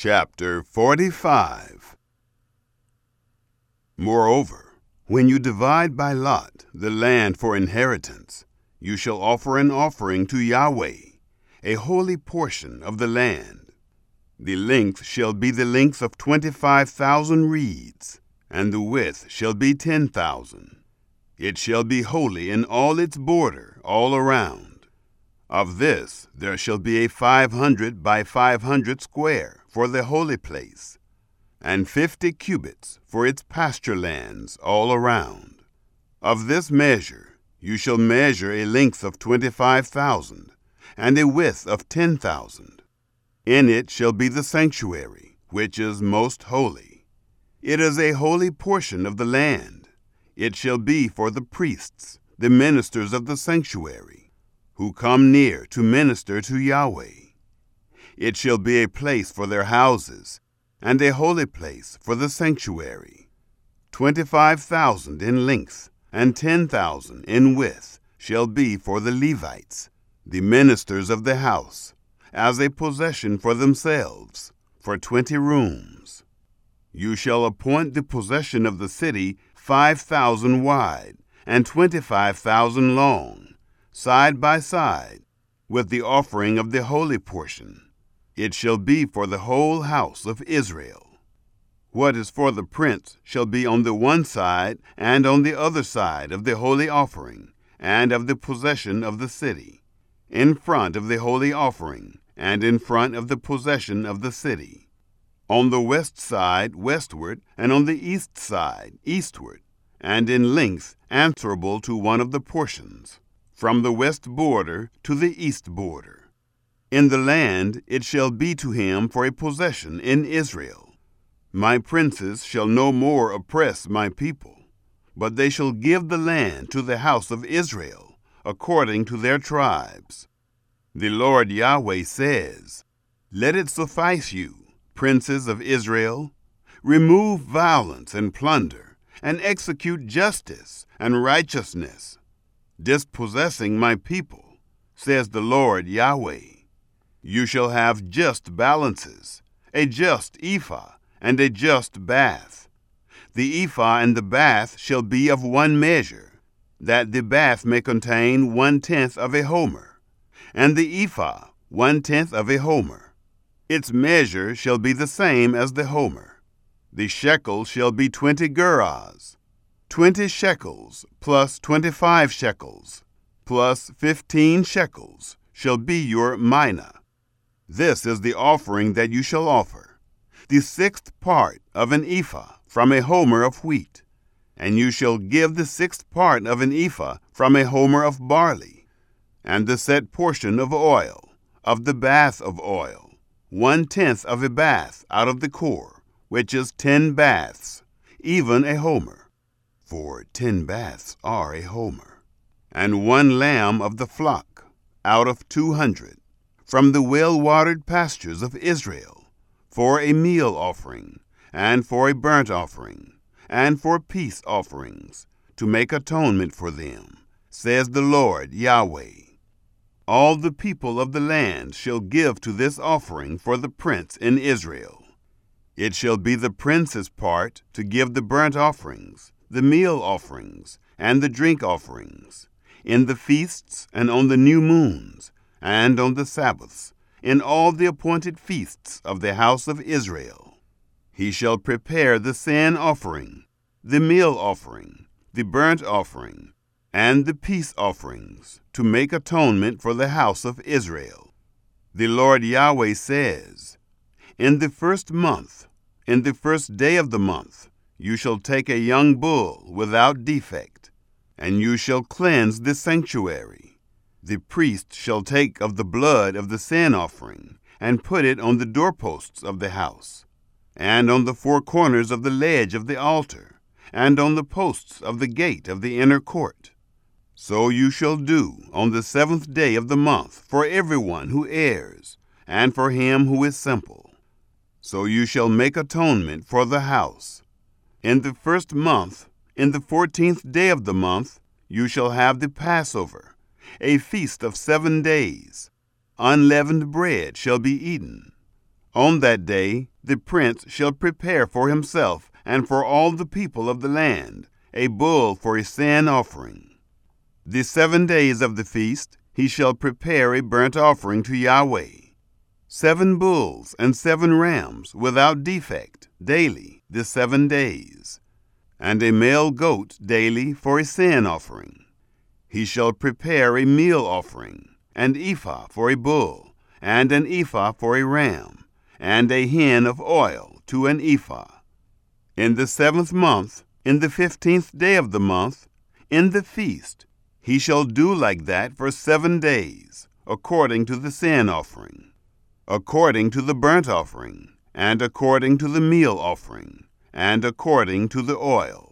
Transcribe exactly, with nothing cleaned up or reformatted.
Chapter forty-five. Moreover, when you divide by lot the land for inheritance, you shall offer an offering to Yahweh, a holy portion of the land. The length shall be the length of twenty-five thousand reeds, and the width shall be ten thousand. It shall be holy in all its border all around. Of this there shall be a five hundred by five hundred square for the holy place, and fifty cubits for its pasture lands all around. Of this measure you shall measure a length of twenty-five thousand, and a width of ten thousand. In it shall be the sanctuary, which is most holy. It is a holy portion of the land. It shall be for the priests, the ministers of the sanctuary, who come near to minister to Yahweh. It shall be a place for their houses, and a holy place for the sanctuary. Twenty-five thousand in length, and ten thousand in width shall be for the Levites, the ministers of the house, as a possession for themselves, for twenty rooms. You shall appoint the possession of the city five thousand wide, and twenty-five thousand long, side by side, with the offering of the holy portion. It shall be for the whole house of Israel. What is for the prince shall be on the one side and on the other side of the holy offering, and of the possession of the city, in front of the holy offering, and in front of the possession of the city. On the west side westward, and on the east side eastward, and in length answerable to one of the portions, from the west border to the east border. In the land it shall be to him for a possession in Israel. My princes shall no more oppress my people, but they shall give the land to the house of Israel, according to their tribes. The Lord Yahweh says, Let it suffice you, princes of Israel. Remove violence and plunder, and execute justice and righteousness, dispossessing my people, says the Lord Yahweh. You shall have just balances, a just ephah, and a just bath. The ephah and the bath shall be of one measure, that the bath may contain one-tenth of a homer, and the ephah one-tenth of a homer. Its measure shall be the same as the homer. The shekel shall be twenty gerahs, twenty shekels plus twenty-five shekels, plus fifteen shekels shall be your mina. This is the offering that you shall offer, the sixth part of an ephah from a homer of wheat, and you shall give the sixth part of an ephah from a homer of barley, and the set portion of oil, of the bath of oil, one-tenth of a bath out of the core, which is ten baths, even a homer, for ten baths are a homer, and one lamb of the flock, out of two hundred, from the well-watered pastures of Israel, for a meal offering, and for a burnt offering, and for peace offerings, to make atonement for them, says the Lord Yahweh. All the people of the land shall give to this offering for the prince in Israel. It shall be the prince's part to give the burnt offerings, the meal offerings, and the drink offerings, in the feasts and on the new moons, and on the Sabbaths, in all the appointed feasts of the house of Israel. He shall prepare the sin offering, the meal offering, the burnt offering, and the peace offerings, to make atonement for the house of Israel. The Lord Yahweh says, In the first month, in the first day of the month, you shall take a young bull without defect, and you shall cleanse the sanctuary. The priest shall take of the blood of the sin offering, and put it on the doorposts of the house, and on the four corners of the ledge of the altar, and on the posts of the gate of the inner court. So you shall do on the seventh day of the month for everyone who errs, and for him who is simple. So you shall make atonement for the house. In the first month, in the fourteenth day of the month, you shall have the Passover, a feast of seven days. Unleavened bread shall be eaten. On that day the prince shall prepare for himself and for all the people of the land a bull for a sin offering. The seven days of the feast he shall prepare a burnt offering to Yahweh, seven bulls and seven rams without defect daily the seven days, and a male goat daily for a sin offering. He shall prepare a meal offering, an ephah for a bull, and an ephah for a ram, and a hin of oil to an ephah. In the seventh month, in the fifteenth day of the month, in the feast, he shall do like that for seven days, according to the sin offering, according to the burnt offering, and according to the meal offering, and according to the oil.